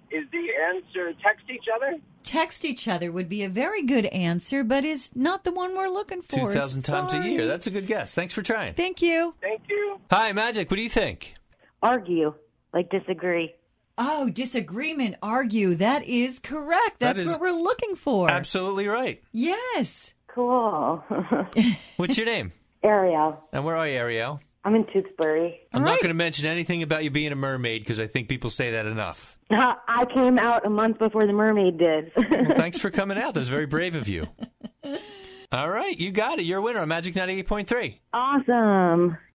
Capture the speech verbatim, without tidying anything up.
is the answer text each other? Text each other would be a very good answer, but is not the one we're looking for. two thousand times a Sorry. year. That's a good guess. Thanks for trying. Thank you. Thank you. Hi, Magic. What do you think? Argue, like disagree. Oh, disagreement, argue. That is correct. That That's is what we're looking for. Absolutely right. Yes. Cool. What's your name? Ariel. And where are you, Ariel? I'm in Tewksbury. I'm All not right. going to mention anything about you being a mermaid because I think people say that enough. I came out a month before the mermaid did. Well, thanks for coming out. That was very brave of you. All right, you got it. You're a winner on Magic ninety-eight point three. Awesome.